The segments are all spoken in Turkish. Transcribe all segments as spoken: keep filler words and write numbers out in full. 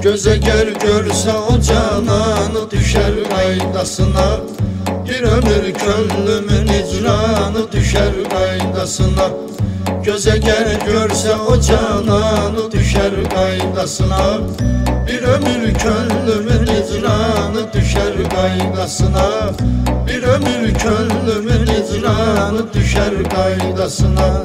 Göze gel görse o cananı düşer kaydasına. Bir ömür gönlümün icranı düşer kaydasına. Göze gel görse o cananı düşer kaydasına. Bir ömür gönlümün icranı düşer kaydasına. Bir ömür gönlümün icranı düşer kaydasına.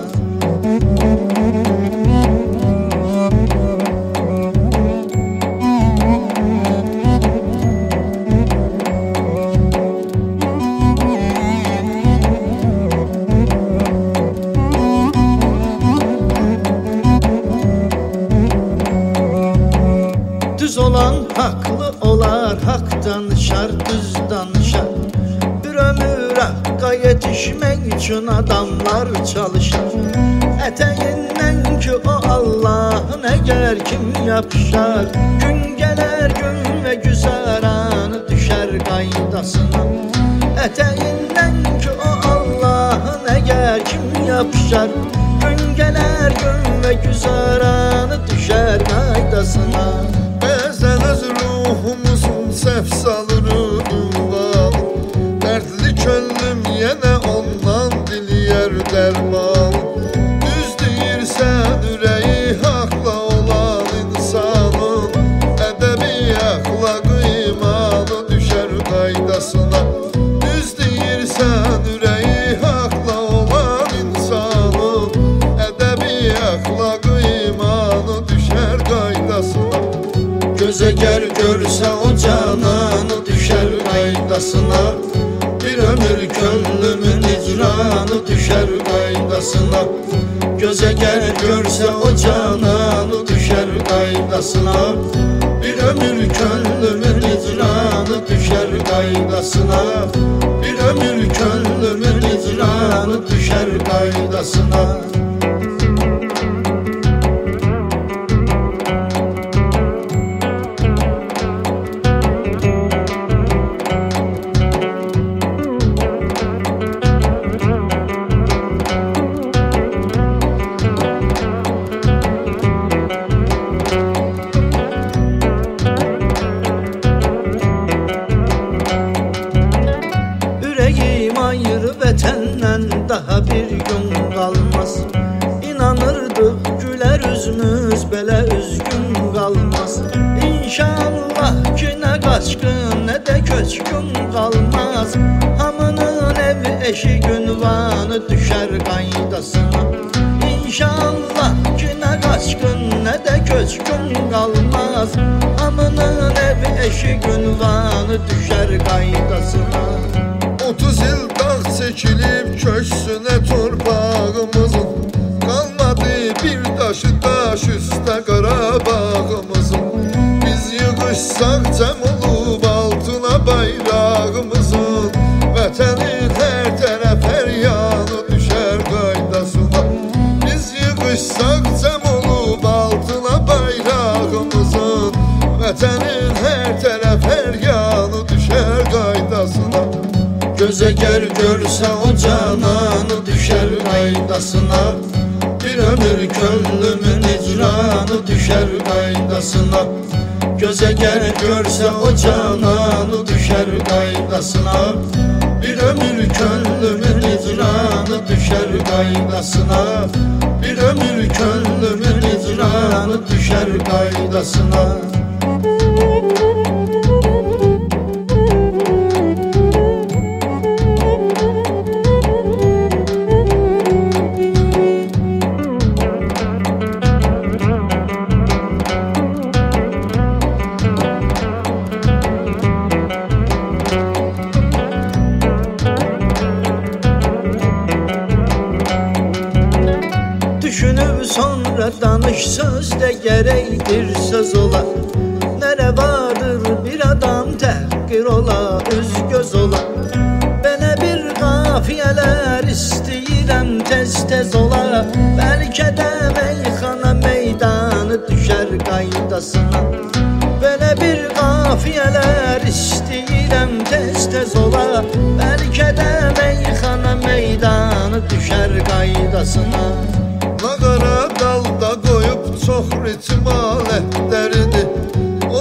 Düz olan haklı olar, hak danışar, düz danışar. Bir ömür hakka yetişmek için adamlar çalışır. Eteğinden ki o Allah'ın eğer kim yapışar. Gün gelir gün ve güzaranı düşer kaydasına. Eteğinden ki o Allah'ın eğer kim yapışar. Gün gelir gün ve güzaranı düşer kaydasına. Bezeniz ruhumuzun sef salırı duvar. Dertli könlüm yine ondan dilyer derman. Düz deyirsən ürəyi haqla olan insanın. Ədəbi əxlaqı imanı düşər qaydasına. Düz deyirsən ürəyi haqla olan insanın. Ədəbi əxlaqı imanı düşər qaydasına. Göze gel görse o cananı düşer kaydasına. Bir ömür gönlümün icranı düşer kaydasına. Göze gel görse o cananı düşer kaydasına. Bir ömür gönlümün icranı düşer kaydasına. Bir ömür gönlümün icranı düşer kaydasına. Vətəndən daha bir gün qalmaz. İnanırdıq gülər üzümüz belə üzgün qalmaz. İnşallah ki nə qaçqın nə də köçkün qalmaz. Hamının evi eşi günvanı düşər qaydasına. İnşallah ki nə qaçqın nə də köçkün qalmaz. Hamının evi eşi günvanı düşər qaydasına. Otuz il dağ çekilip köksüne torpağımızın. Kalmadı bir taşı taş üstte Qarabağımızın. Biz yığışsak cəm olub altına bayrağımızın. Vətənin hər tərəf hər yanı düşər qaydasına. Biz yığışsak cəm olub altına bayrağımızın. Vətənin hər tərəf hər yanı düşər qaydasına. Göze gel görse o cananı düşer kaydasına. Bir ömür gönlümün icranı düşer kaydasına. Göze gel görse o cananı düşer kaydasına. Bir ömür gönlümün icranı düşer kaydasına. Bir ömür gönlümün icranı düşer kaydasına. Düşünüp sonra danış sözde gerektir söz ola. Nere vardır bir adam tehqir ola, üz göz ola. Belə bir qafiyeler istəyirəm tez tez ola. Bəlkə də meyxana meydanı düşər qaydasına. Belə bir qafiyeler istəyirəm tez tez ola. Bəlkə də meyxana meydanı düşər qaydasına. Nağara dalda qoyub çox ritim alətlərini. O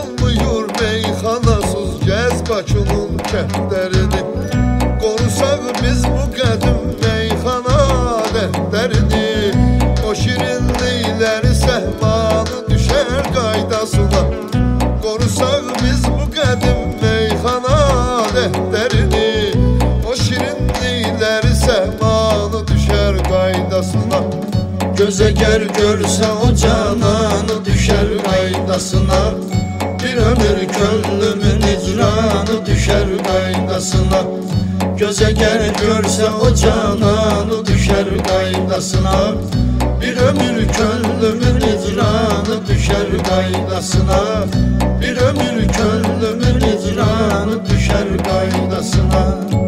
görse o cananı düşer kaydasına. Bir ömür könlümün icranı düşer kaydasına. Göze gel görse o cananı düşer kaydasına. Bir ömür könlümün icranı düşer kaydasına. Bir ömür könlümün icranı düşer kaydasına.